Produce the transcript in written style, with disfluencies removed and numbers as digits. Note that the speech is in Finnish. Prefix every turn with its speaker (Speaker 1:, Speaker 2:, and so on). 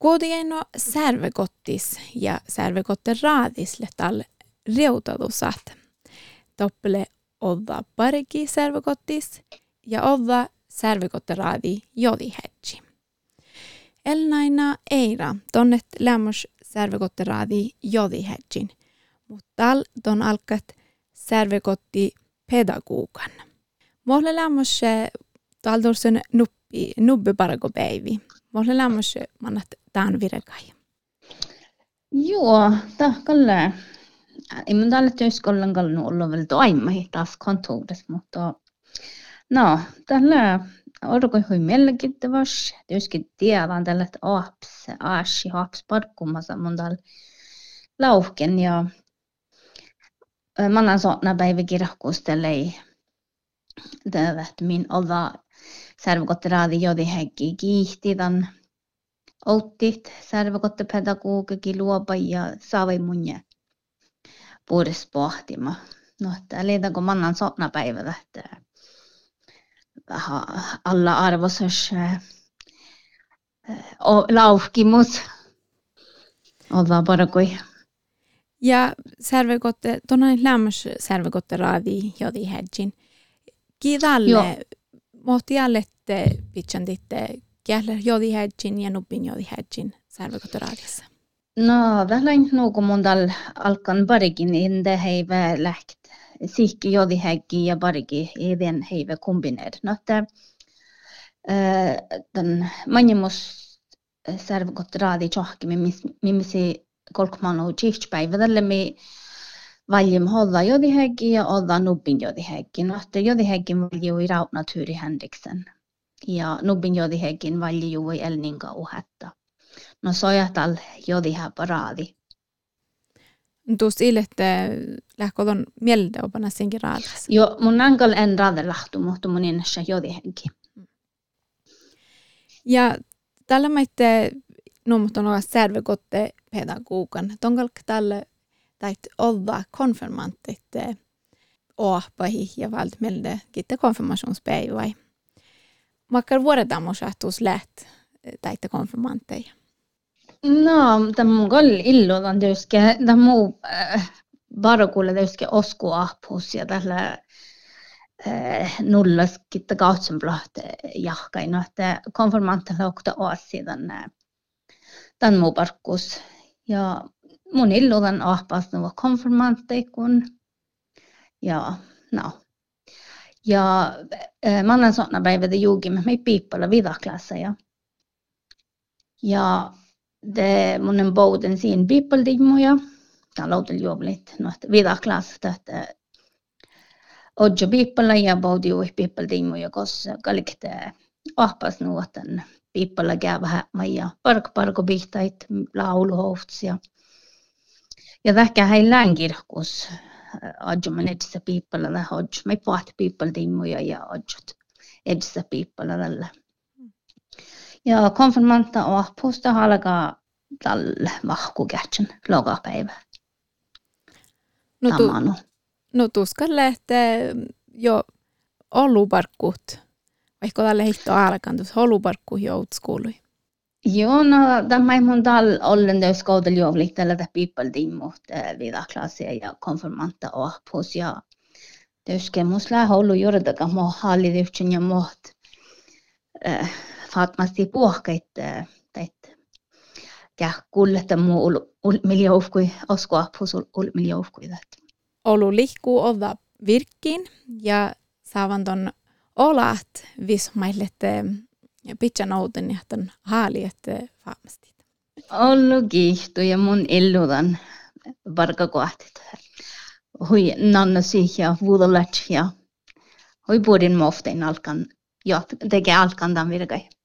Speaker 1: Kuitenkin särvekottis ja särvekotteraadisle tal reutadusat. Toppele odda pariki särvekottis ja odda särvekotteraadi jodihedji. Elnaina eira tonnet lämmös särvekotteraadi jodihedjin, mutta tal ton alkat särvekotti pedagogan. Mohle lämmös taldorsen nubbe paragopäivi. Mohle lämmös mannat taan virekai.
Speaker 2: Joo, tahkalle. Ei mun tällä työskollan kallu olla vielä toimahi taas kontoudessa, mutta no, tällä orkoi hui mielenkiintois. Työskin tiedän tällä aasi parkkumassa mun tällä lauhken ja mannan sotna päiväkirjakkuustelei tävät min olla särvekotteraadi jodihäkki kiihtidan outtit särvekottepedagogiki luopa ja saavai munja puhdas pohtima. No, täällä kun mannan sotna päivä että vähän alla arvosus lauhkimus olla parakoi.
Speaker 1: Ja särvekotte, tonnain lämmös särvekotteraadi jodihedjin. Kiidalle, mohti allette pitsantitte kielä jodihedjin ja nubbin jodihedjin särvekotteraadissa.
Speaker 2: No, tällainen nuuko mun tal alkan parikin, inde heivä läht. Sihki jodihäkki ja parikin, even heivä kombineer. No, että tämän manjimus särvekotteraadi johki, mimisi kolkmanu chihtspäivä. Tällä me valjim holla jodihäkki ja olla nubbin jodihäkki. No, että jodihäkkin valjui Rautna Tyyri Henriksen. Ja nubbin jodihäkkin valjui Elninga Uhetta. No sojatal jodihä paraadi.
Speaker 1: Tuossa ilette lähkodon mieltä opana senkin raadas.
Speaker 2: Joo, mun ankal en raada lähtu, mutta mun inässä jodihänkin.
Speaker 1: Ja tällä maitte nuomutton olla särvekotte pedagogan. Tonkalk tälle tait olla konfirmantit oahpahi ja valt mieltä kitte konfirmationspäivä. Makkar vuodetamosahtuus läht taitte konfirmantteja.
Speaker 2: No, tämä on illodan tietysti. Tämä on parakulle tietysti oskuahpuus ja tällä nullas kitta kautsenblaht jahkaina. Että konfirmantilla okta oasi tämän muu parkkuus. Ja mun illodan ahpaus nuo konfirmantteikun. Ja no. Ja mannan sotna päivätä juukimme me piippalla vidaklassa ja det munnen bouden siinä piippaldimmoja taloutel juoblit no vidaklassa että odjo piippalla ja boudi ui piippaldimmoja koska kalikte ahpas nuotan piippalla käyvä ja parko bihtait lauluhoufts ja vähkä hei länkirkus adjuman edessä piippalla la hodj me paat piippaldimmoja ja adjut edessä piippalla tällä. Ja konfirmantta ahpuusta halka tällä vahkukätsen lokapäivä.
Speaker 1: No tuskalle, että jo oluparkkut, vaikka tällä hitto alkan, tuossa oluparkku joutskului.
Speaker 2: Joo, no tämä ei mun tal ollen täys kaudella juovlik tällä piippaldimmoht vidaklassia ja konfirmantta ahpuus ja täyskemus lähe ollut jordakaan mo hallityhtsen ja moht fatmasti puhkait kulletta muu ulmiljouhkui oskoahpuus ulmiljouhkui.
Speaker 1: Olu lihkuu olla virkkiin ja saavan ton olat vismaille pitchan outen ja ton haali, että faamasti.
Speaker 2: Ollu kiihtu ja mun illudan varkakohtit. Hui nanna ja vuodolat ja hui puodin moftein alkan ja tekee alkan tämän virkai.